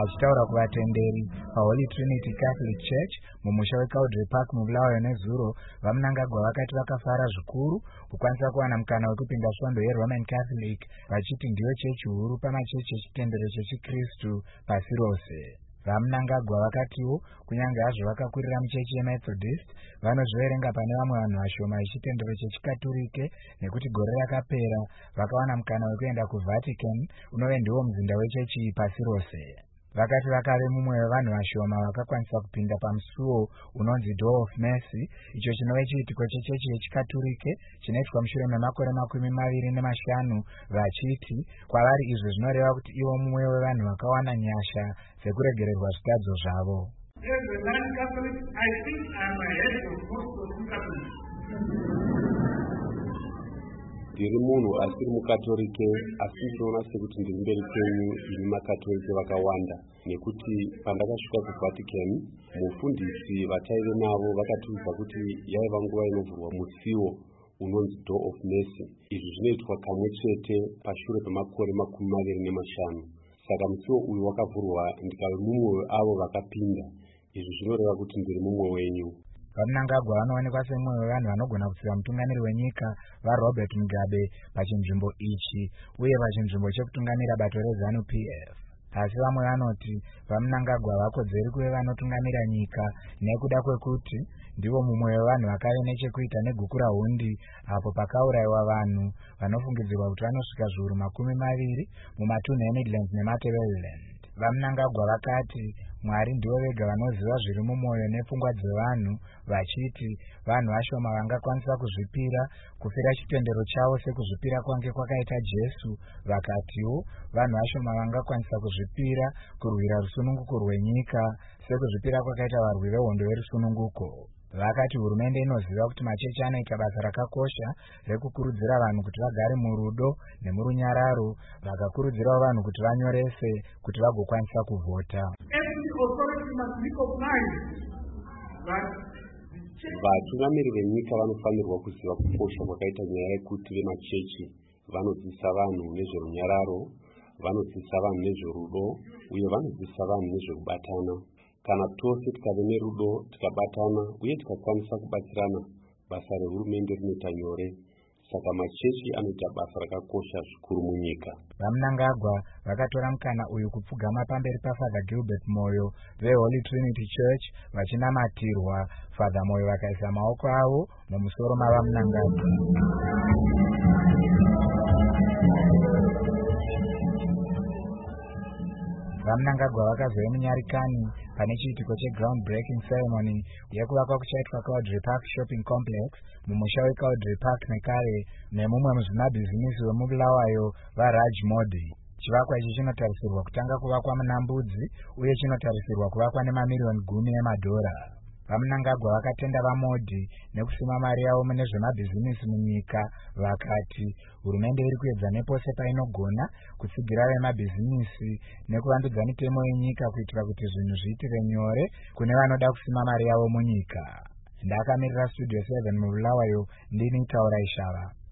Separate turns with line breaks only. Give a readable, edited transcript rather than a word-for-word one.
Vachitaura kuvatenderi paHoly Trinity Catholic Church mumusha weCaudrey Park muBulawayo neZuro, vaMnangagwa vakati vakafara zvikuru kukwanisa kuwana mukana wekupinda svondo yeRoman Catholic, vachiti ndiyo chechi huru pamachechi echitendero chechiKristu pasi rose. VaMnangagwa vakatiwo kunyange hazvo vakakurira muchechi yeMethodist, vanozviverenga pane vamwe vanhu vashoma vechitendero chechikatolike nekuti gore rakapera vakawana mukana wekuenda kuVatican, unove ndiwo muzinda wechechi iyi pasi rose. Vakati vakave mumwe wevanhu vashoma vakakwanisa kupinda pamusuo unonzi Door of Mercy, icho chinove chiitiko chechechi yechikatolike chinoitwa mushure memakore 25, vachiti kwavari izvi zvinoreva kuti ivo mumwe wevanhu vakawana nyasha dzekuregererwa zvitadzo zvavo.
As a non-Catholic, I think I'm ahead of most of you Catholics.
Ndiri munhu asiri mukatolike, asi ndinoona sekuti ndiri mberi penyu imi makatolike vakawanda, nekuti pandakasvika kuVatican mufundisi vataive navo vakatiudza kuti yaiva nguva inovhurwa musiwo unonzi Door of Mercy. Izvi zvinoitwa kamwe chete pashure pemakore 25. Saka musiwo uyu wakavhurwa ndikave mumwe weavo vakapinda. Izvi zvinoreva kuti ndiri mumwe wenyu.
VaMnangagwa vanoonekwa semumwe wevanhu vanogona kutsiva mutungamiri wenyika vaRobert Mugabe pachinzvimbo ichi uye pachinzvimbo chekutungamira bato reZANU-PF. Asi vamwe vanoti vaMnangagwa vakodzeri kuve vanotungamira nyika nekuda kwekuti ndivo mumwe wevanhu vakave nechekuita negukura hundi apo pakaurayiwa vanhu vanofungidzirwa kuti vanosvika zviuru 20 mumatunhu eMidlands neMatabeleland. VaMnangagwa vakati Mwari ndivo vega vanoziva zviri mumwoyo nepfungwa dzevanhu, vachiti vanhu vashoma vangakwanisa kuzvipira kufira chitendero chavo sekuzvipira kwange kwakaita Jesu. Vakatiwo vanhu vashoma vangakwanisa kuzvipira kurwira rusununguko rwenyika sekuzvipira kwakaita varwi vehondo yerusununguko. Vakati hurumende inoziva kuti machechi anoita basa rakakosha rekukurudzira vanhu kuti vagare murudo nemurunyararo, vakakurudzirawo vanhu kuti vanyorese kuti vagokwanisa kuvhota.
Vatungamiri venyika vanofanirwa kuziva kukosha kwakaita nyaya yekuti vemachechi vanodzidzisa vanhu nezverunyararo, vanodzidzisa vanhu nezverudo uye vanodzidzisa vanhu nezvekubatana. Kana tose tikave nerudo, tikabatana uye tikakwanisa kubatsirana, basa rehurumende rinoita nyore. Saka machechi anoita basa rakakosha zvikuru munyika.
VaMnangagwa vakatora mukana uyu kupfugama pamberi paFather Gilbert Moyo veHoly Trinity Church vachinamatirwa. Father Moyo vakaisa maoko avo mumusoro mavaMnangagwa. VaMnangagwa vakazove munyarikani pane chiitiko cheground breaking ceremony yekuvakwa kuchaitwa Caudrey Park Shopping Complex mumusha weCaudrey Park nekare nemumwe muzvimabhizinisi wemuBulawayo vaRaj Modi. Chivakwa ichi chinotarisirwa kutanga kuvakwa muna Mbudzi uye chinotarisirwa kuvakwa nemamiliyoni 10 emadhora. VaMnangagwa vakatenda vaModhi nekusima mari yavo mune zvemabhizinisi munyika. Vakati hurumende iri kuedza nepose painogona kutsigira vemabhizinisi nekuvandudza mitemo yenyika kuitira kuti zvinhu zviitire nyore kune vanoda kusima mari yavo munyika. Ndakamirira Studio 7 muBulawayo, ndini Taura Ishava.